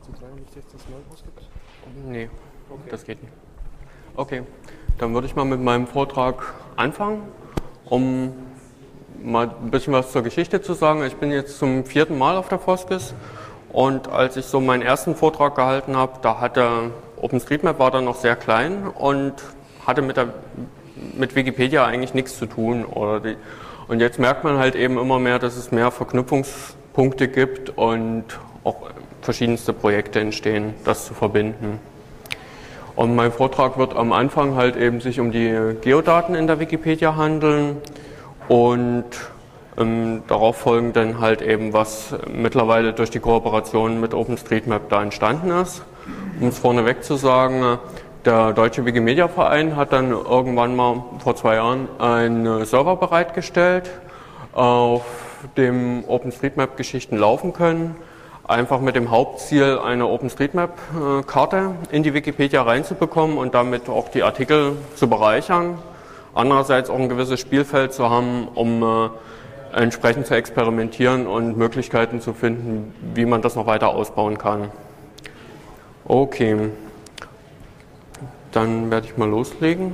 du sagen, nicht, dass das neu ausgibt? Nee, Okay. das geht nicht. Okay, dann würde ich mal mit meinem Vortrag anfangen, um mal ein bisschen was zur Geschichte zu sagen. Ich bin jetzt zum 4. Mal auf der Foskis und als ich so meinen ersten Vortrag gehalten habe, da hatte OpenStreetMap war dann noch sehr klein und hatte mit Wikipedia eigentlich nichts zu tun. Und jetzt merkt man halt eben immer mehr, dass es mehr Verknüpfungspunkte gibt und auch verschiedenste Projekte entstehen, das zu verbinden. Und mein Vortrag wird am Anfang halt eben sich um die Geodaten in der Wikipedia handeln und darauf folgend dann halt eben, was mittlerweile durch die Kooperation mit OpenStreetMap da entstanden ist. Um es vorneweg zu sagen, der Deutsche Wikimedia-Verein hat dann irgendwann mal vor 2 Jahren einen Server bereitgestellt, auf dem OpenStreetMap-Geschichten laufen können. Einfach mit dem Hauptziel, eine OpenStreetMap-Karte in die Wikipedia reinzubekommen und damit auch die Artikel zu bereichern. Andererseits auch ein gewisses Spielfeld zu haben, um entsprechend zu experimentieren und Möglichkeiten zu finden, wie man das noch weiter ausbauen kann. Okay, dann werde ich mal loslegen.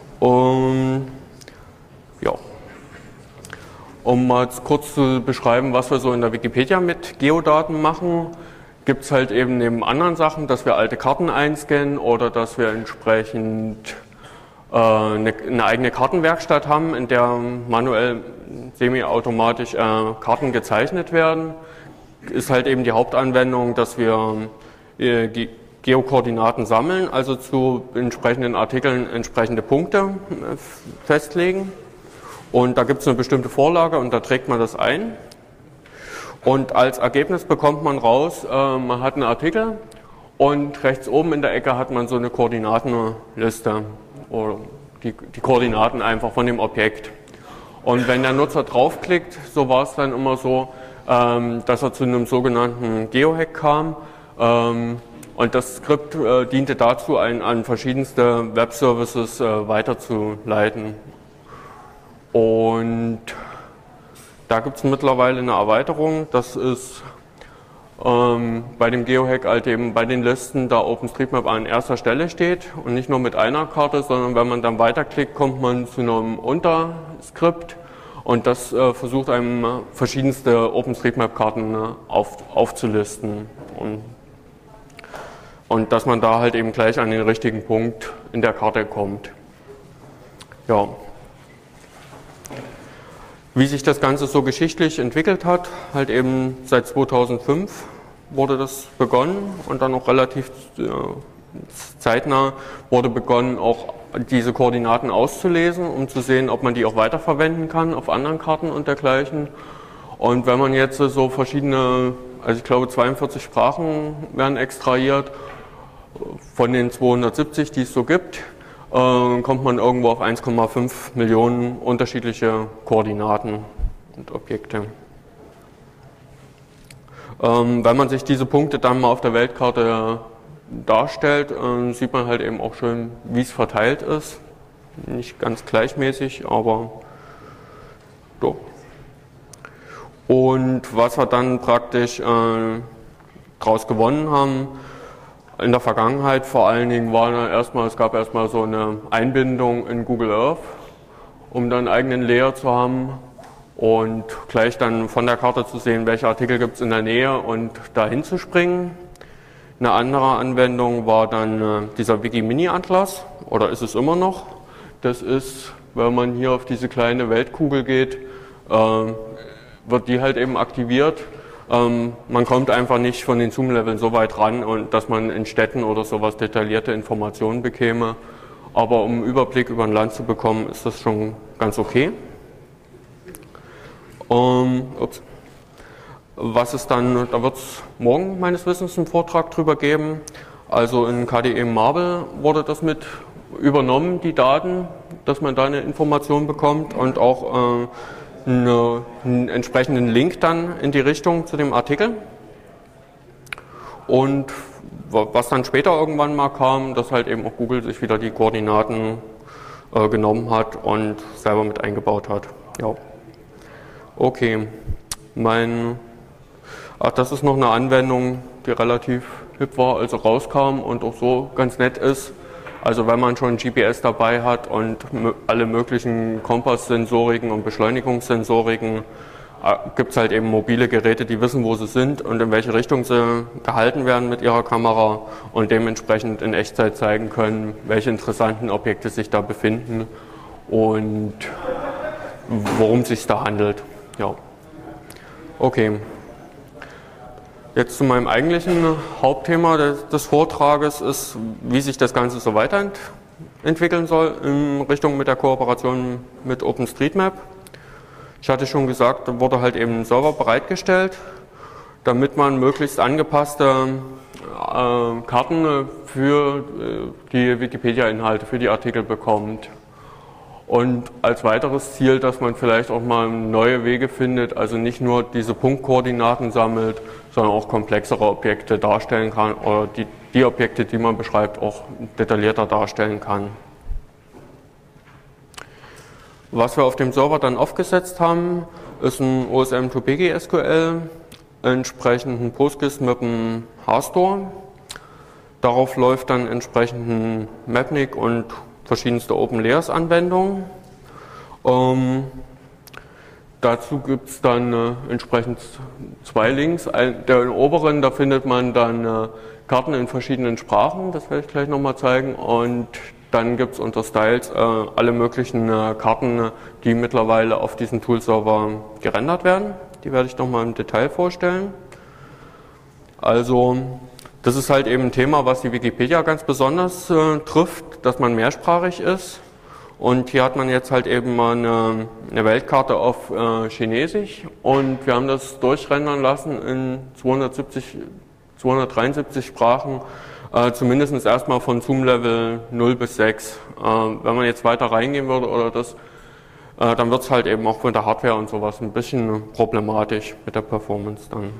Um mal kurz zu beschreiben, was wir so in der Wikipedia mit Geodaten machen, gibt es halt eben neben anderen Sachen, dass wir alte Karten einscannen oder dass wir entsprechend eine eigene Kartenwerkstatt haben, in der manuell semi-automatisch Karten gezeichnet werden. Ist halt eben die Hauptanwendung, dass wir Geokoordinaten sammeln, also zu entsprechenden Artikeln entsprechende Punkte festlegen. Und da gibt es eine bestimmte Vorlage und da trägt man das ein. Und als Ergebnis bekommt man raus, man hat einen Artikel und rechts oben in der Ecke hat man so eine Koordinatenliste oder die Koordinaten einfach von dem Objekt. Und wenn der Nutzer draufklickt, so war es dann immer so, dass er zu einem sogenannten Geohack kam. Und das Skript diente dazu, an verschiedenste Webservices weiterzuleiten. Und da gibt es mittlerweile eine Erweiterung, das ist bei dem Geohack halt eben bei den Listen, da OpenStreetMap an erster Stelle steht und nicht nur mit einer Karte, sondern wenn man dann weiterklickt, kommt man zu einem Unterskript und das versucht einem verschiedenste OpenStreetMap-Karten aufzulisten und dass man da halt eben gleich an den richtigen Punkt in der Karte kommt. Ja. Wie sich das Ganze so geschichtlich entwickelt hat, halt eben seit 2005 wurde das begonnen und dann auch relativ zeitnah wurde begonnen, auch diese Koordinaten auszulesen, um zu sehen, ob man die auch weiterverwenden kann auf anderen Karten und dergleichen. Und wenn man jetzt so verschiedene, also ich glaube 42 Sprachen werden extrahiert, von den 270, die es so gibt, kommt man irgendwo auf 1,5 Millionen unterschiedliche Koordinaten und Objekte. Wenn man sich diese Punkte dann mal auf der Weltkarte darstellt, sieht man halt eben auch schön, wie es verteilt ist. Nicht ganz gleichmäßig, aber so. Und was wir dann praktisch daraus gewonnen haben, in der Vergangenheit vor allen Dingen es gab erstmal so eine Einbindung in Google Earth, um dann einen eigenen Layer zu haben und gleich dann von der Karte zu sehen, welche Artikel gibt es in der Nähe und dahin zu springen. Eine andere Anwendung war dann dieser Wikimini-Atlas, oder ist es immer noch. Das ist, wenn man hier auf diese kleine Weltkugel geht, wird die halt eben aktiviert. Man kommt einfach nicht von den Zoom-Leveln so weit ran, und dass man in Städten oder sowas detaillierte Informationen bekäme. Aber um einen Überblick über ein Land zu bekommen, ist das schon ganz okay. Was ist dann, da wird es morgen meines Wissens einen Vortrag drüber geben. Also in KDE Marble wurde das mit übernommen, die Daten, dass man da eine Information bekommt und auch einen entsprechenden Link dann in die Richtung zu dem Artikel. Und was dann später irgendwann mal kam, dass halt eben auch Google sich wieder die Koordinaten genommen hat und selber mit eingebaut hat. Ja. Okay. Das ist noch eine Anwendung, die relativ hip war, also rauskam und auch so ganz nett ist. Also wenn man schon GPS dabei hat und alle möglichen Kompasssensoriken und Beschleunigungssensoriken, gibt es halt eben mobile Geräte, die wissen, wo sie sind und in welche Richtung sie gehalten werden mit ihrer Kamera und dementsprechend in Echtzeit zeigen können, welche interessanten Objekte sich da befinden und worum es sich da handelt. Ja. Okay. Jetzt zu meinem eigentlichen Hauptthema des Vortrages ist, wie sich das Ganze so weiterentwickeln soll in Richtung mit der Kooperation mit OpenStreetMap. Ich hatte schon gesagt, da wurde halt eben ein Server bereitgestellt, damit man möglichst angepasste Karten für die Wikipedia-Inhalte, für die Artikel bekommt. Und als weiteres Ziel, dass man vielleicht auch mal neue Wege findet, also nicht nur diese Punktkoordinaten sammelt, sondern auch komplexere Objekte darstellen kann oder die Objekte, die man beschreibt, auch detaillierter darstellen kann. Was wir auf dem Server dann aufgesetzt haben, ist ein OSM-to-PGSQL, entsprechend ein PostGIS mit einem HStore. Darauf läuft dann entsprechend ein Mapnik und verschiedenste Open-Layers-Anwendungen. Dazu gibt es dann entsprechend zwei Links. Der oberen, da findet man dann Karten in verschiedenen Sprachen, das werde ich gleich nochmal zeigen. Und dann gibt es unter Styles alle möglichen Karten, die mittlerweile auf diesem Tool-Server gerendert werden. Die werde ich nochmal im Detail vorstellen. Also das ist halt eben ein Thema, was die Wikipedia ganz besonders trifft, dass man mehrsprachig ist. Und hier hat man jetzt halt eben mal eine Weltkarte auf Chinesisch und wir haben das durchrendern lassen in 273 Sprachen, zumindest erstmal von Zoom-Level 0 bis 6. Wenn man jetzt weiter reingehen würde oder das, dann wird es halt eben auch mit der Hardware und sowas ein bisschen problematisch mit der Performance dann.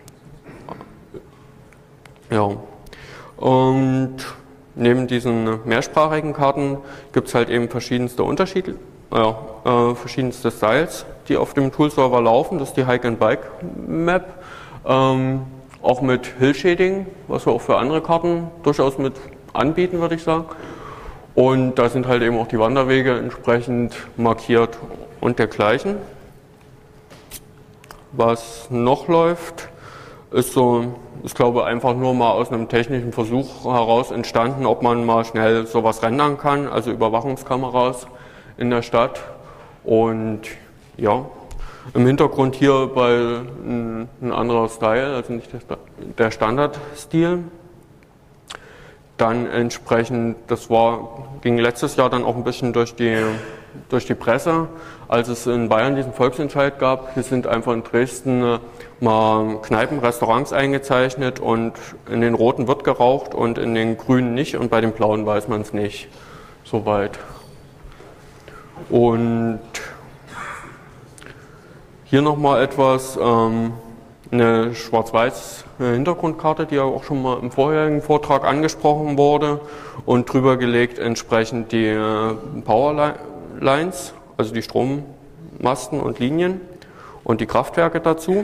Ja, und neben diesen mehrsprachigen Karten gibt es halt eben verschiedenste verschiedenste Styles, die auf dem Tool-Server laufen. Das ist die Hike and Bike Map, auch mit Hill Shading, was wir auch für andere Karten durchaus mit anbieten, würde ich sagen. Und da sind halt eben auch die Wanderwege entsprechend markiert und dergleichen. Was noch läuft, ist glaube ich einfach nur mal aus einem technischen Versuch heraus entstanden, ob man mal schnell sowas rendern kann, also Überwachungskameras in der Stadt. Und ja, im Hintergrund hier ein anderer Style, also nicht der Standardstil. Dann entsprechend, ging letztes Jahr dann auch ein bisschen durch die Presse, als es in Bayern diesen Volksentscheid gab. Hier sind einfach in Dresden mal Kneipen, Restaurants eingezeichnet und in den roten wird geraucht und in den grünen nicht und bei den blauen weiß man es nicht. Soweit. Und hier nochmal etwas, eine schwarz-weiß Hintergrundkarte, die ja auch schon mal im vorherigen Vortrag angesprochen wurde und drüber gelegt entsprechend die Powerlines, also die Strommasten und Linien und die Kraftwerke dazu.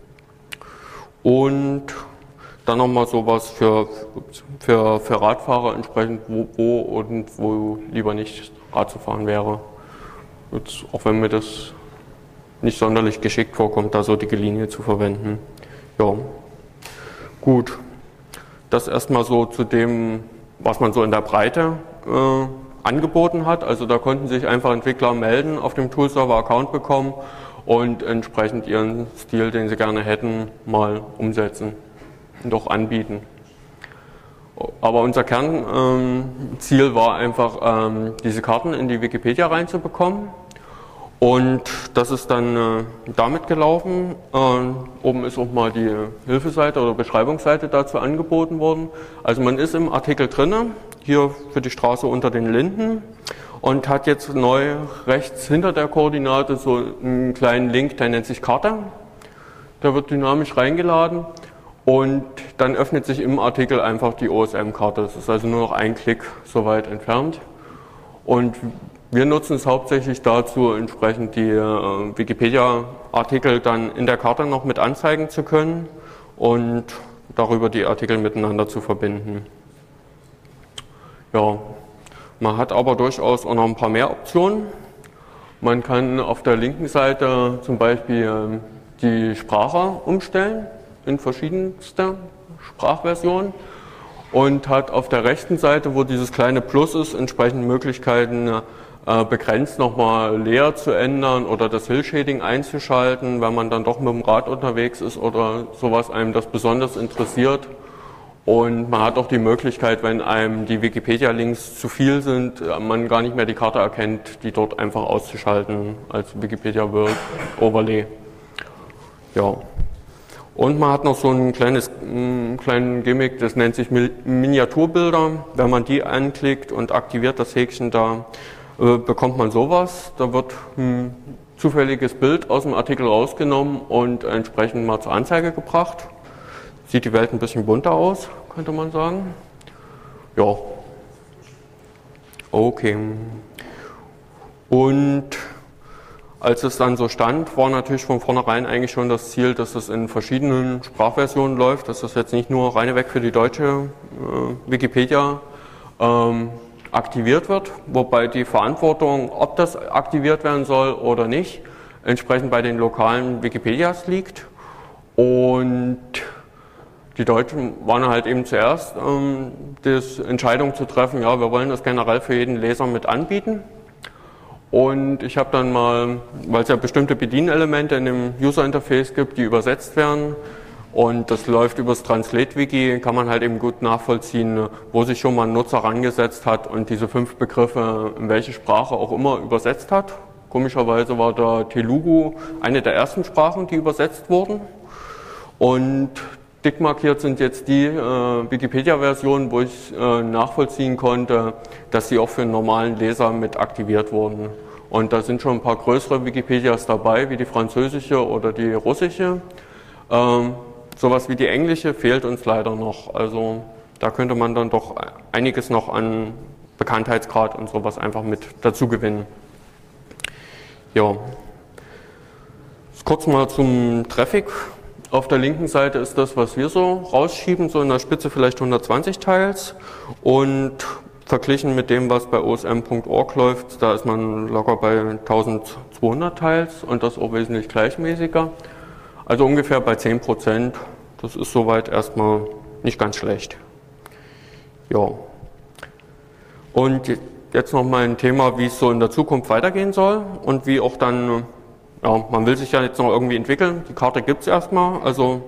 Und dann nochmal sowas für Radfahrer entsprechend, wo lieber nicht Rad zu fahren wäre. Jetzt, auch wenn mir das nicht sonderlich geschickt vorkommt, da so die Linie zu verwenden. Ja, gut. Das erstmal so zu dem, was man so in der Breite angeboten hat. Also da konnten sich einfach Entwickler melden, auf dem Tool-Server Account bekommen und entsprechend ihren Stil, den sie gerne hätten, mal umsetzen und auch anbieten. Aber unser Kernziel war einfach, diese Karten in die Wikipedia reinzubekommen. Und das ist dann damit gelaufen. Oben ist auch mal die Hilfeseite oder Beschreibungsseite dazu angeboten worden. Also man ist im Artikel drinne, hier für die Straße unter den Linden und hat jetzt neu rechts hinter der Koordinate so einen kleinen Link, der nennt sich Karte. Der wird dynamisch reingeladen und dann öffnet sich im Artikel einfach die OSM-Karte. Das ist also nur noch ein Klick so weit entfernt. Und wir nutzen es hauptsächlich dazu, entsprechend die Wikipedia-Artikel dann in der Karte noch mit anzeigen zu können. Und darüber die Artikel miteinander zu verbinden. Ja, man hat aber durchaus auch noch ein paar mehr Optionen. Man kann auf der linken Seite zum Beispiel die Sprache umstellen in verschiedenste Sprachversionen und hat auf der rechten Seite, wo dieses kleine Plus ist, entsprechend Möglichkeiten, begrenzt nochmal Layer zu ändern oder das Hill-Shading einzuschalten, wenn man dann doch mit dem Rad unterwegs ist oder sowas einem das besonders interessiert. Und man hat auch die Möglichkeit, wenn einem die Wikipedia-Links zu viel sind, man gar nicht mehr die Karte erkennt, die dort einfach auszuschalten als Wikipedia World Overlay. Ja. Und man hat noch so ein kleinen Gimmick, das nennt sich Miniaturbilder. Wenn man die anklickt und aktiviert das Häkchen da, bekommt man sowas. Da wird ein zufälliges Bild aus dem Artikel rausgenommen und entsprechend mal zur Anzeige gebracht. Sieht die Welt ein bisschen bunter aus, könnte man sagen. Ja. Okay. Und als es dann so stand, war natürlich von vornherein eigentlich schon das Ziel, dass es in verschiedenen Sprachversionen läuft, dass das jetzt nicht nur reinweg für die deutsche Wikipedia aktiviert wird, wobei die Verantwortung, ob das aktiviert werden soll oder nicht, entsprechend bei den lokalen Wikipedias liegt. Und die Deutschen waren halt eben zuerst, die Entscheidung zu treffen, ja, wir wollen das generell für jeden Leser mit anbieten. Und ich habe dann mal, weil es ja bestimmte Bedienelemente in dem User-Interface gibt, die übersetzt werden, und das läuft übers Translate-Wiki, kann man halt eben gut nachvollziehen, wo sich schon mal ein Nutzer rangesetzt hat und diese 5 Begriffe in welche Sprache auch immer übersetzt hat. Komischerweise war da Telugu eine der ersten Sprachen, die übersetzt wurden. Und dick markiert sind jetzt die Wikipedia-Versionen, wo ich nachvollziehen konnte, dass sie auch für einen normalen Leser mit aktiviert wurden. Und da sind schon ein paar größere Wikipedias dabei, wie die französische oder die russische. Sowas wie die englische fehlt uns leider noch. Also da könnte man dann doch einiges noch an Bekanntheitsgrad und sowas einfach mit dazu gewinnen. Ja. Kurz mal zum Traffic. Auf der linken Seite ist das, was wir so rausschieben, so in der Spitze vielleicht 120 Teils, und verglichen mit dem, was bei osm.org läuft, da ist man locker bei 1200 Teils und das auch wesentlich gleichmäßiger. Also ungefähr bei 10%. Das ist soweit erstmal nicht ganz schlecht. Ja. Und jetzt noch mal ein Thema, wie es so in der Zukunft weitergehen soll und wie auch dann, ja, man will sich ja jetzt noch irgendwie entwickeln. Die Karte gibt es erstmal, also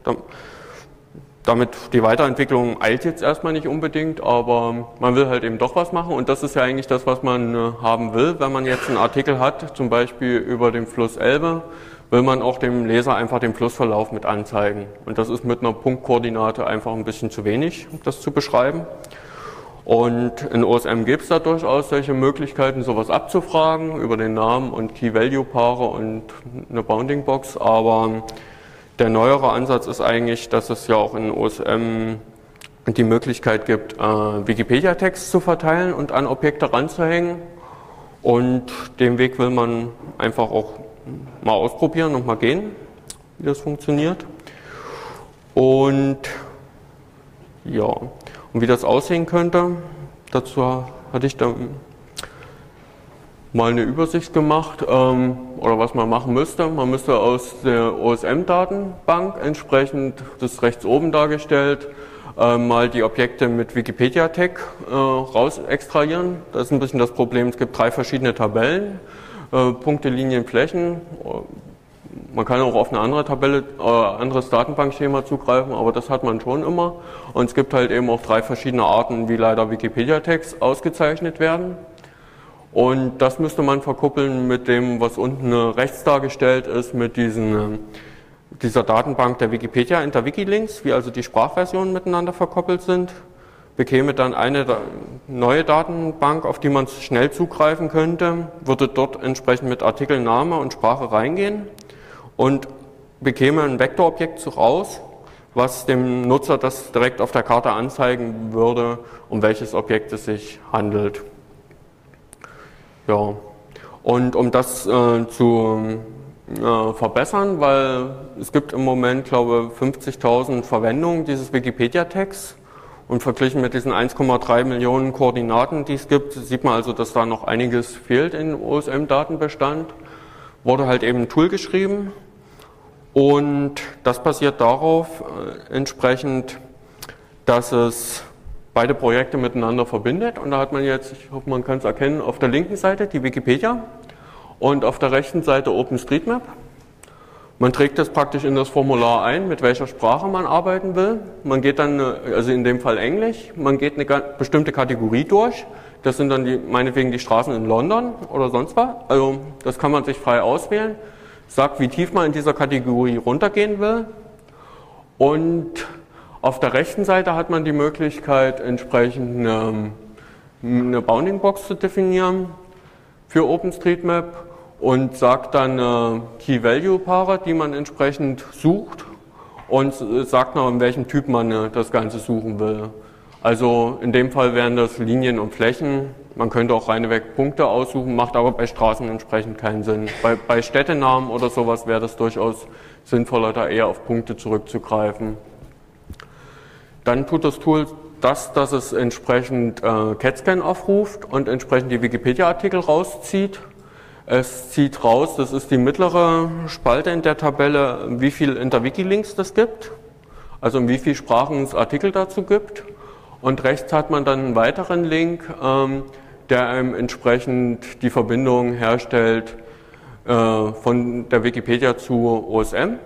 damit die Weiterentwicklung eilt jetzt erstmal nicht unbedingt, aber man will halt eben doch was machen, und das ist ja eigentlich das, was man haben will. Wenn man jetzt einen Artikel hat, zum Beispiel über den Fluss Elbe, will man auch dem Leser einfach den Flussverlauf mit anzeigen. Und das ist mit einer Punktkoordinate einfach ein bisschen zu wenig, um das zu beschreiben. Und in OSM gibt es da durchaus solche Möglichkeiten, sowas abzufragen über den Namen und Key-Value-Paare und eine Bounding-Box. Aber der neuere Ansatz ist eigentlich, dass es ja auch in OSM die Möglichkeit gibt, Wikipedia-Text zu verteilen und an Objekte ranzuhängen. Und den Weg will man einfach auch mal ausprobieren und mal gehen, wie das funktioniert. Und ja, und wie das aussehen könnte, dazu hatte ich dann mal eine Übersicht gemacht, oder was man machen müsste. Man müsste aus der OSM-Datenbank entsprechend, das ist rechts oben dargestellt, mal die Objekte mit Wikipedia-Tag raus extrahieren. Das ist ein bisschen das Problem, es gibt 3 verschiedene Tabellen, Punkte, Linien, Flächen. Man kann auch auf eine andere Tabelle, anderes Datenbankschema zugreifen, aber das hat man schon immer. Und es gibt halt eben auch 3 verschiedene Arten, wie leider Wikipedia-Tags ausgezeichnet werden. Und das müsste man verkuppeln mit dem, was unten rechts dargestellt ist, mit dieser Datenbank der Wikipedia Interwiki-Links, wie also die Sprachversionen miteinander verkoppelt sind. Bekäme dann eine neue Datenbank, auf die man schnell zugreifen könnte, würde dort entsprechend mit Artikelname und Sprache reingehen und bekäme ein Vektorobjekt raus, was dem Nutzer das direkt auf der Karte anzeigen würde, um welches Objekt es sich handelt. Ja. Und um das zu verbessern, weil es gibt im Moment, glaube ich, 50.000 Verwendungen dieses Wikipedia-Tags und verglichen mit diesen 1,3 Millionen Koordinaten, die es gibt, sieht man also, dass da noch einiges fehlt im OSM-Datenbestand. Wurde halt eben ein Tool geschrieben und das basiert darauf entsprechend, dass es beide Projekte miteinander verbindet und da hat man jetzt, ich hoffe man kann es erkennen, auf der linken Seite die Wikipedia und auf der rechten Seite OpenStreetMap. Man trägt das praktisch in das Formular ein, mit welcher Sprache man arbeiten will. Man geht dann, also in dem Fall Englisch, man geht eine bestimmte Kategorie durch. Das sind dann meinetwegen die Straßen in London oder sonst was. Also das kann man sich frei auswählen. Sagt, wie tief man in dieser Kategorie runtergehen will. Und auf der rechten Seite hat man die Möglichkeit, entsprechend eine Bounding-Box zu definieren für OpenStreetMap und sagt dann Key-Value-Paare, die man entsprechend sucht und sagt noch, in welchem Typ man das Ganze suchen will. Also in dem Fall wären das Linien und Flächen. Man könnte auch reinweg Punkte aussuchen, macht aber bei Straßen entsprechend keinen Sinn. Bei Städtenamen oder sowas wäre das durchaus sinnvoller, da eher auf Punkte zurückzugreifen. Dann tut das Tool das, dass es entsprechend CAT-Scan aufruft und entsprechend die Wikipedia-Artikel rauszieht. Es zieht raus, das ist die mittlere Spalte in der Tabelle, wie viel Interwiki-Links das gibt, also in wie vielen Sprachen es Artikel dazu gibt. Und rechts hat man dann einen weiteren Link, der einem entsprechend die Verbindung herstellt von der Wikipedia zu OSM.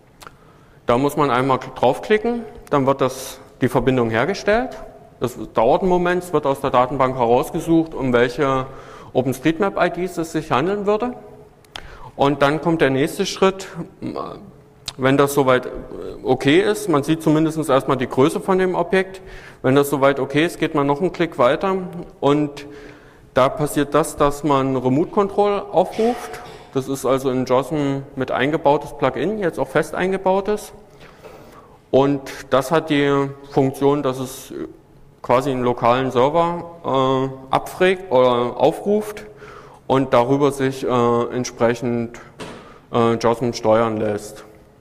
Da muss man einmal draufklicken, dann wird die Verbindung hergestellt. Das dauert einen Moment, es wird aus der Datenbank herausgesucht, um welche OpenStreetMap-IDs es sich handeln würde. Und dann kommt der nächste Schritt, wenn das soweit okay ist, man sieht zumindest erstmal die Größe von dem Objekt. Wenn das soweit okay ist, geht man noch einen Klick weiter und da passiert das, dass man Remote Control aufruft. Das ist also in JOSM mit eingebautes Plugin, jetzt auch fest eingebautes. Und das hat die Funktion, dass es quasi einen lokalen Server abfragt oder aufruft und darüber sich entsprechend JOSM steuern lässt.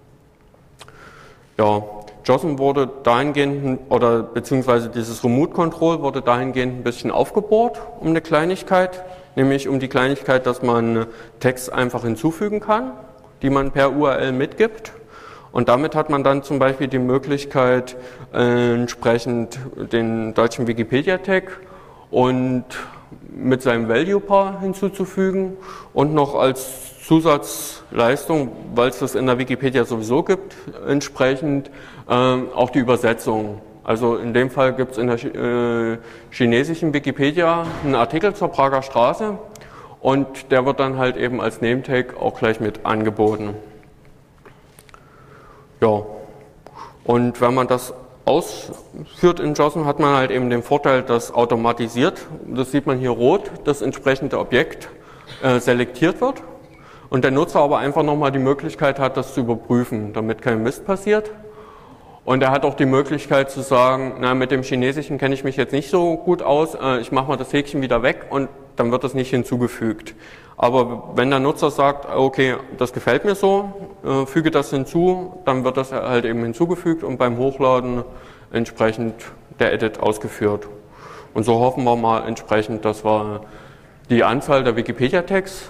Ja, JOSM wurde dahingehend, oder beziehungsweise dieses Remote Control wurde dahingehend ein bisschen aufgebohrt um eine Kleinigkeit, nämlich um die Kleinigkeit, dass man Tags einfach hinzufügen kann, die man per URL mitgibt. Und damit hat man dann zum Beispiel die Möglichkeit, entsprechend den deutschen Wikipedia-Tag und mit seinem Value-Paar hinzuzufügen und noch als Zusatzleistung, weil es das in der Wikipedia sowieso gibt, entsprechend auch die Übersetzung. Also in dem Fall gibt es in der chinesischen Wikipedia einen Artikel zur Prager Straße und der wird dann halt eben als Name-Tag auch gleich mit angeboten. Ja, und wenn man das ausführt in JOSM, hat man halt eben den Vorteil, dass automatisiert, das sieht man hier rot, das entsprechende Objekt selektiert wird und der Nutzer aber einfach nochmal die Möglichkeit hat, das zu überprüfen, damit kein Mist passiert. Und er hat auch die Möglichkeit zu sagen, na, mit dem Chinesischen kenne ich mich jetzt nicht so gut aus, ich mache mal das Häkchen wieder weg und dann wird das nicht hinzugefügt. Aber wenn der Nutzer sagt, okay, das gefällt mir so, füge das hinzu, dann wird das halt eben hinzugefügt und beim Hochladen entsprechend der Edit ausgeführt. Und so hoffen wir mal entsprechend, dass wir die Anzahl der Wikipedia-Tags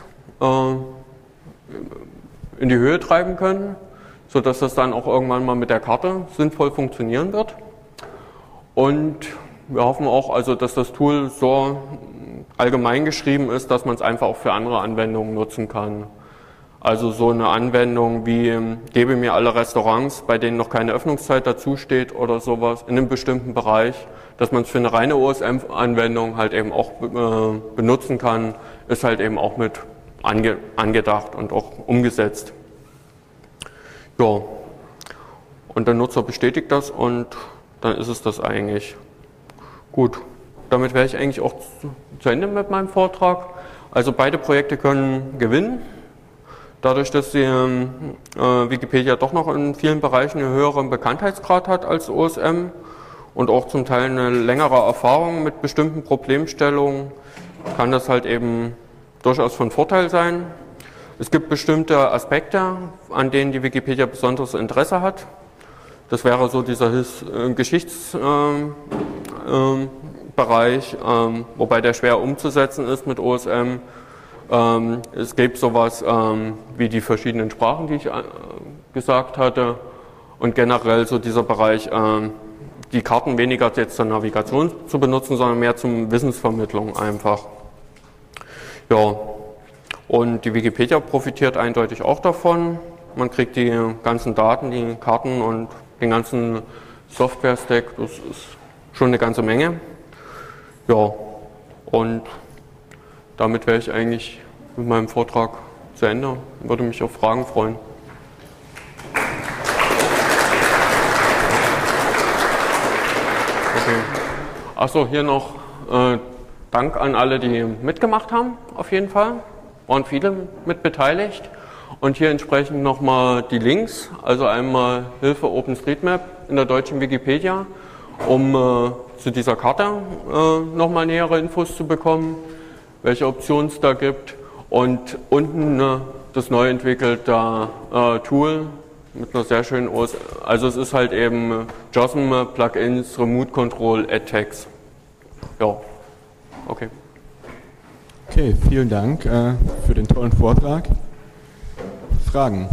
in die Höhe treiben können, sodass das dann auch irgendwann mal mit der Karte sinnvoll funktionieren wird. Und wir hoffen auch, also, dass das Tool so allgemein geschrieben ist, dass man es einfach auch für andere Anwendungen nutzen kann. Also so eine Anwendung wie, gebe mir alle Restaurants, bei denen noch keine Öffnungszeit dazu steht oder sowas in einem bestimmten Bereich, dass man es für eine reine OSM-Anwendung halt eben auch benutzen kann, ist halt eben auch mit angedacht und auch umgesetzt. Ja, und der Nutzer bestätigt das und dann ist es das eigentlich. Gut, damit wäre ich eigentlich auch zu Ende mit meinem Vortrag. Also beide Projekte können gewinnen, dadurch, dass die Wikipedia doch noch in vielen Bereichen einen höheren Bekanntheitsgrad hat als OSM und auch zum Teil eine längere Erfahrung mit bestimmten Problemstellungen, kann das halt eben durchaus von Vorteil sein. Es gibt bestimmte Aspekte, an denen die Wikipedia besonderes Interesse hat. Das wäre so dieser Geschichtsbereich, wobei der schwer umzusetzen ist mit OSM. Es gibt sowas wie die verschiedenen Sprachen, die ich gesagt hatte, und generell so dieser Bereich, die Karten weniger jetzt zur Navigation zu benutzen, sondern mehr zum Wissensvermittlung einfach. Ja, und die Wikipedia profitiert eindeutig auch davon. Man kriegt die ganzen Daten, die Karten und den ganzen Software-Stack, das ist schon eine ganze Menge. Ja, und damit wäre ich eigentlich mit meinem Vortrag zu Ende. Würde mich auf Fragen freuen. Okay. Achso, hier noch Dank an alle, die mitgemacht haben, auf jeden Fall. Waren viele mit beteiligt. Und hier entsprechend nochmal die Links, also einmal Hilfe OpenStreetMap in der deutschen Wikipedia, um zu dieser Karte nochmal nähere Infos zu bekommen, welche Optionen es da gibt. Und unten das neu entwickelte Tool mit einer sehr schönen also es ist halt eben JOSM Plugins Remote Control Add Tags. Ja, okay. Okay, vielen Dank für den tollen Vortrag. Fragen?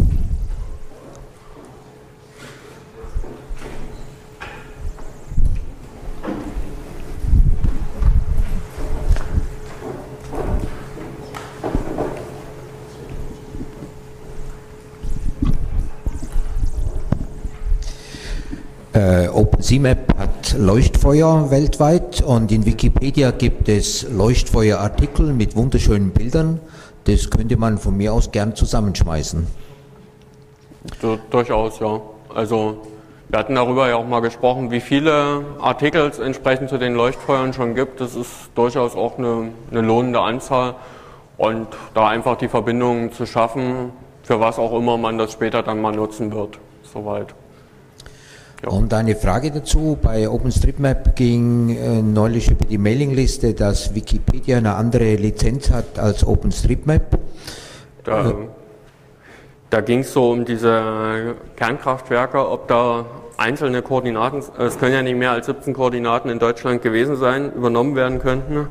OpenStreetMap hat Leuchtfeuer weltweit und in Wikipedia gibt es Leuchtfeuerartikel mit wunderschönen Bildern. Das könnte man von mir aus gern zusammenschmeißen. Durchaus, ja. Also wir hatten darüber ja auch mal gesprochen, wie viele Artikel es entsprechend zu den Leuchtfeuern schon gibt. Das ist durchaus auch eine lohnende Anzahl. Und da einfach die Verbindungen zu schaffen, für was auch immer man das später dann mal nutzen wird. Soweit. Ja. Und eine Frage dazu, bei OpenStreetMap ging neulich über die Mailingliste, dass Wikipedia eine andere Lizenz hat als OpenStreetMap. Da ging es so um diese Kernkraftwerke, ob da einzelne Koordinaten, es können ja nicht mehr als 17 Koordinaten in Deutschland gewesen sein, übernommen werden könnten.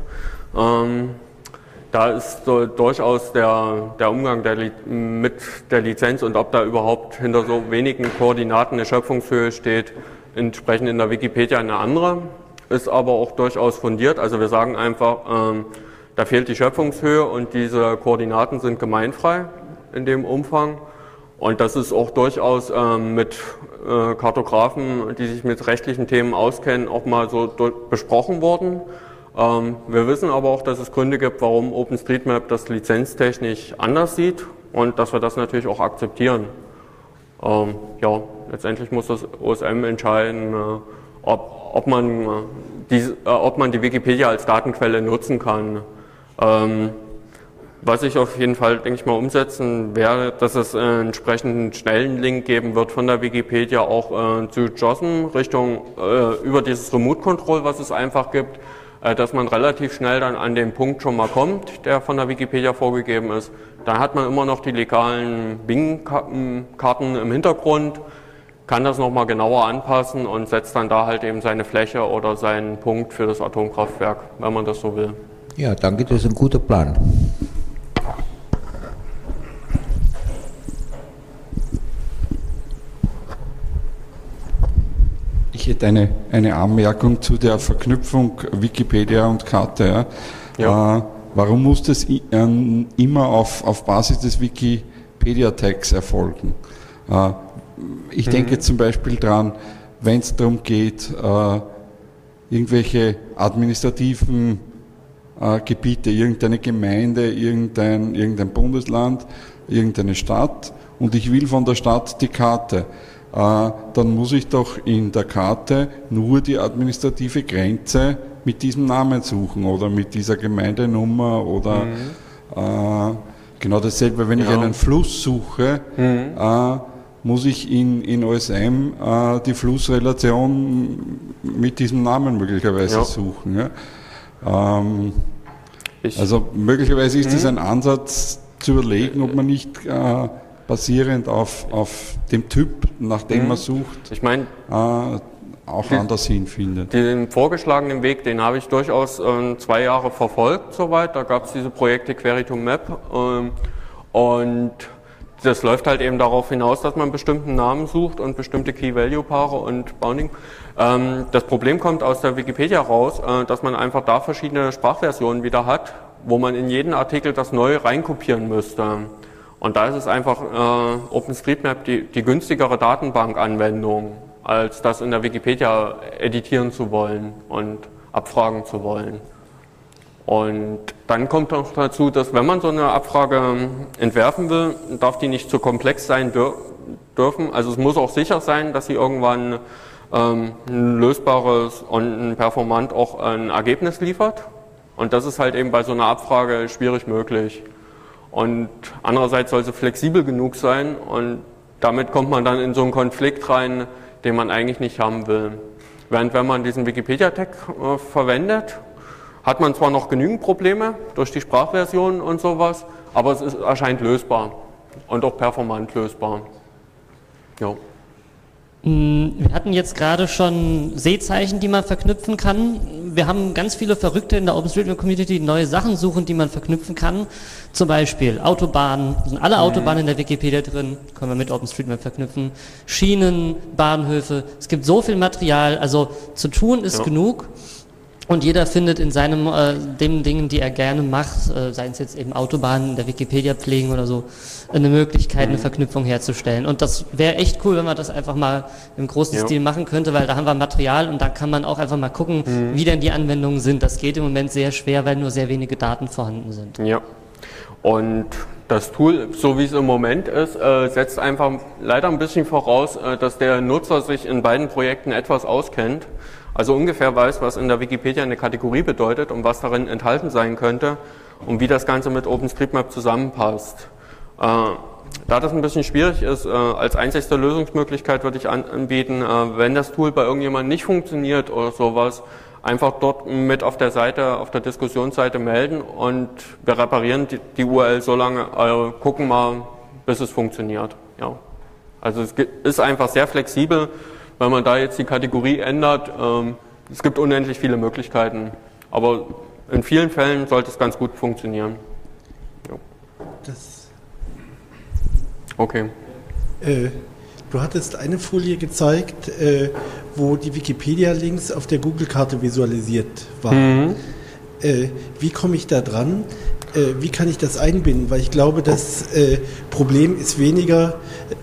Da ist so durchaus der Umgang mit der Lizenz und ob da überhaupt hinter so wenigen Koordinaten eine Schöpfungshöhe steht, entsprechend in der Wikipedia eine andere, ist aber auch durchaus fundiert. Also wir sagen einfach, da fehlt die Schöpfungshöhe und diese Koordinaten sind gemeinfrei in dem Umfang. Und das ist auch durchaus mit Kartografen, die sich mit rechtlichen Themen auskennen, auch mal so besprochen worden. Wir wissen aber auch, dass es Gründe gibt, warum OpenStreetMap das lizenztechnisch anders sieht und dass wir das natürlich auch akzeptieren. Ja, letztendlich muss das OSM entscheiden, ob man die Wikipedia als Datenquelle nutzen kann. Was ich auf jeden Fall, denke ich mal, umsetzen wäre, dass es einen entsprechenden schnellen Link geben wird von der Wikipedia auch zu JOSM Richtung über dieses Remote Control, was es einfach gibt, dass man relativ schnell dann an den Punkt schon mal kommt, der von der Wikipedia vorgegeben ist. Dann hat man immer noch die legalen Bing-Karten im Hintergrund, kann das nochmal genauer anpassen und setzt dann da halt eben seine Fläche oder seinen Punkt für das Atomkraftwerk, wenn man das so will. Ja, danke, das ist ein guter Plan. Ich hätte eine Anmerkung zu der Verknüpfung Wikipedia und Karte. Ja. Warum muss das immer auf Basis des Wikipedia-Tags erfolgen? Ich denke zum Beispiel dran, wenn es darum geht, irgendwelche administrativen Gebiete, irgendeine Gemeinde, irgendein Bundesland, irgendeine Stadt und ich will von der Stadt die Karte. Dann muss ich doch in der Karte nur die administrative Grenze mit diesem Namen suchen oder mit dieser Gemeindenummer oder genau dasselbe, wenn ich einen Fluss suche, muss ich in OSM die Flussrelation mit diesem Namen möglicherweise suchen. Ja? Also möglicherweise ist das ein Ansatz, zu überlegen, ob man nicht basierend auf dem Typ, nach dem man sucht, ich meine, auch anders hinfindet. Den vorgeschlagenen Weg, den habe ich durchaus 2 Jahre verfolgt soweit. Da gab es diese Projekte Query to Map und das läuft halt eben darauf hinaus, dass man bestimmten Namen sucht und bestimmte Key-Value-Paare und Bounding. Das Problem kommt aus der Wikipedia raus, dass man einfach da verschiedene Sprachversionen wieder hat, wo man in jeden Artikel das Neue reinkopieren müsste. Und da ist es einfach OpenStreetMap die günstigere Datenbankanwendung, als das in der Wikipedia editieren zu wollen und abfragen zu wollen. Und dann kommt noch dazu, dass wenn man so eine Abfrage entwerfen will, darf die nicht zu komplex sein dürfen. Also es muss auch sicher sein, dass sie irgendwann ein lösbares und performant auch ein Ergebnis liefert. Und das ist halt eben bei so einer Abfrage schwierig möglich. Und andererseits soll sie flexibel genug sein und damit kommt man dann in so einen Konflikt rein, den man eigentlich nicht haben will. Während wenn man diesen Wikipedia-Tag verwendet, hat man zwar noch genügend Probleme durch die Sprachversion und sowas, aber es erscheint lösbar und auch performant lösbar. Ja. Wir hatten jetzt gerade schon Seezeichen, die man verknüpfen kann. Wir haben ganz viele Verrückte in der OpenStreetMap-Community, die neue Sachen suchen, die man verknüpfen kann. Zum Beispiel Autobahnen, sind alle Autobahnen in der Wikipedia drin, können wir mit OpenStreetMap verknüpfen. Schienen, Bahnhöfe, es gibt so viel Material, also zu tun ist genug. Und jeder findet in seinem, den Dingen, die er gerne macht, seien es jetzt eben Autobahnen in der Wikipedia pflegen oder so, eine Möglichkeit, eine Verknüpfung herzustellen. Und das wäre echt cool, wenn man das einfach mal im großen Stil machen könnte, weil da haben wir Material und da kann man auch einfach mal gucken, wie denn die Anwendungen sind. Das geht im Moment sehr schwer, weil nur sehr wenige Daten vorhanden sind. Ja. Und das Tool, so wie es im Moment ist, setzt einfach leider ein bisschen voraus, dass der Nutzer sich in beiden Projekten etwas auskennt. Also ungefähr weiß, was in der Wikipedia eine Kategorie bedeutet und was darin enthalten sein könnte und wie das Ganze mit OpenStreetMap zusammenpasst. Da das ein bisschen schwierig ist, als einzigste Lösungsmöglichkeit würde ich anbieten, wenn das Tool bei irgendjemandem nicht funktioniert oder sowas, einfach dort mit auf der Seite, auf der Diskussionsseite melden und wir reparieren die URL so lange, gucken mal, bis es funktioniert. Ja. Also es ist einfach sehr flexibel. Wenn man da jetzt die Kategorie ändert, es gibt unendlich viele Möglichkeiten, aber in vielen Fällen sollte es ganz gut funktionieren. Ja. Okay. Du hattest eine Folie gezeigt, wo die Wikipedia-Links auf der Google-Karte visualisiert waren. Wie komme ich da dran? Wie kann ich das einbinden? Weil ich glaube, das Problem ist weniger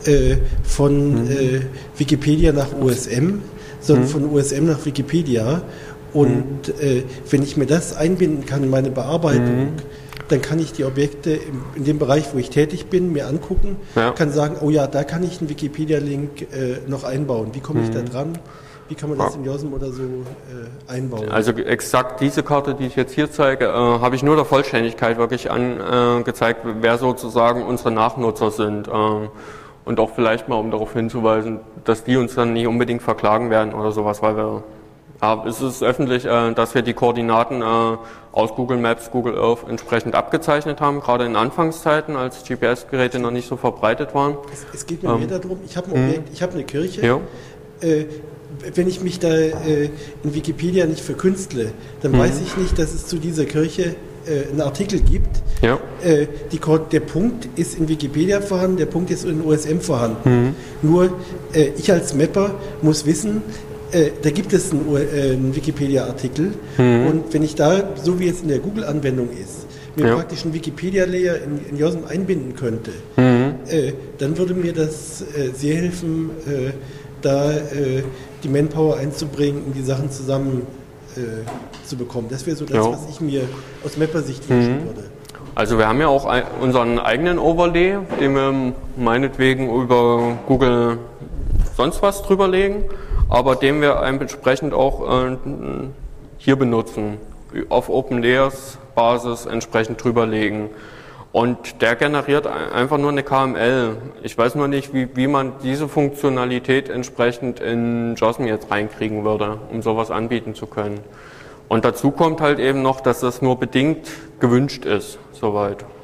von Wikipedia nach USM, sondern von USM nach Wikipedia. Und wenn ich mir das einbinden kann in meine Bearbeitung, dann kann ich die Objekte in dem Bereich, wo ich tätig bin, mir angucken, kann sagen, oh ja, da kann ich einen Wikipedia-Link noch einbauen. Wie komme ich da dran? Wie kann man das in JOSM oder so einbauen? Also exakt diese Karte, die ich jetzt hier zeige, habe ich nur der Vollständigkeit wirklich angezeigt, wer sozusagen unsere Nachnutzer sind. Und auch vielleicht mal, um darauf hinzuweisen, dass die uns dann nicht unbedingt verklagen werden oder sowas, weil wir, es ist öffentlich, dass wir die Koordinaten aus Google Maps, Google Earth entsprechend abgezeichnet haben, gerade in Anfangszeiten, als GPS-Geräte noch nicht so verbreitet waren. Es geht mir mehr darum, ich habe ein Objekt, ich habe eine Kirche. Ja. Wenn ich mich da in Wikipedia nicht verkünstle, dann weiß ich nicht, dass es zu dieser Kirche einen Artikel gibt. Ja. Der Punkt ist in Wikipedia vorhanden, der Punkt ist in OSM vorhanden. Nur ich als Mapper muss wissen, da gibt es einen Wikipedia-Artikel und wenn ich da, so wie es in der Google-Anwendung ist, mir praktisch einen Wikipedia-Layer in JOSM einbinden könnte, dann würde mir das sehr helfen, da die Manpower einzubringen, um die Sachen zusammen zu bekommen. Das wäre so das, was ich mir aus Mapper-Sicht wünschen würde. Also wir haben ja auch unseren eigenen Overlay, den wir meinetwegen über Google sonst was drüber legen, aber den wir entsprechend auch hier benutzen, auf Open Layers Basis entsprechend drüber legen. Und der generiert einfach nur eine KML. Ich weiß nur nicht, wie man diese Funktionalität entsprechend in JOSM jetzt reinkriegen würde, um sowas anbieten zu können. Und dazu kommt halt eben noch, dass das nur bedingt gewünscht ist, soweit.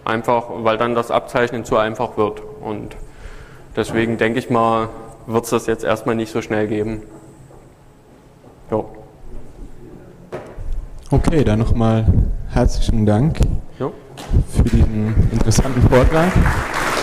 einfach, weil dann das Abzeichnen zu einfach wird. Und deswegen denke ich mal, wird es das jetzt erstmal nicht so schnell geben. Jo. Okay, dann nochmal herzlichen Dank Jo. für diesen interessanten Vortrag.